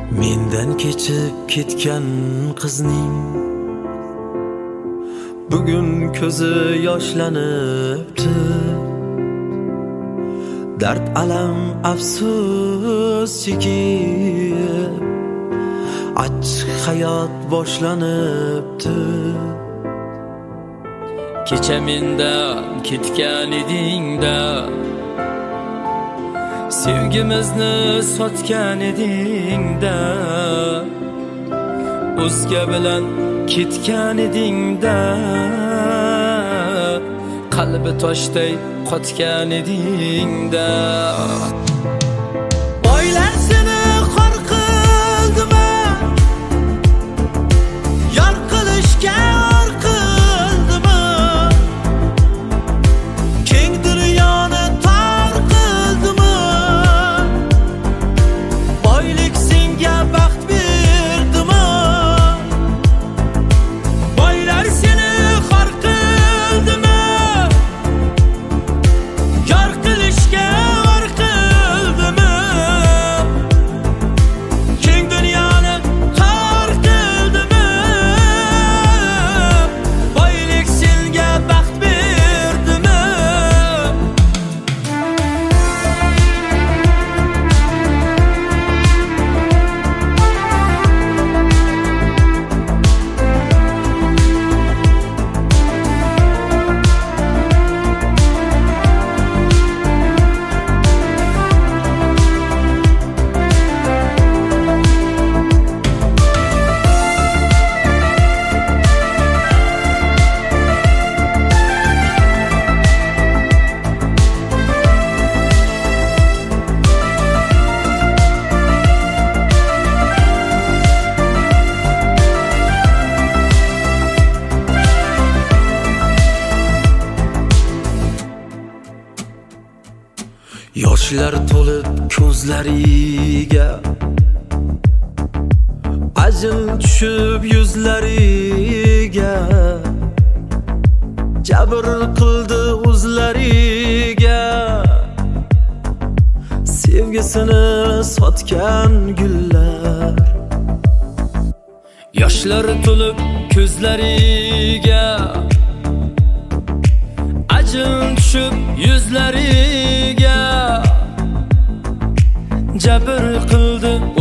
Mendan kechib ketgan qizning bugun ko'zi yoshlanibdi. Dard alam afsus chekib achchiq hayot boshlanibdi. Kecha mendan ketgan eding-da, sevgimizni sotgan eding-da, o'zga bilan ketgan eding-da, qalbi toshday qotgan eding-da. Boylar seni xor qildimi? Yor qilishga or qildimi? Keng dunyoni tor qildimi? Boylik senga baxt berdimi? Boylar seni xor qildimi? Yor qilishga or qildimi? Keng dunyoni tor qildimi? Boylik senga baxt berdimi? Yoshlar to'lib ko'zlariga, ajin tushib yuzlariga, jabr qildi o'zlariga. Sevgisini sotgan gullar. Yoshlar to'lib ko'zlariga, ajin tushib yuzlariga, jabr qildi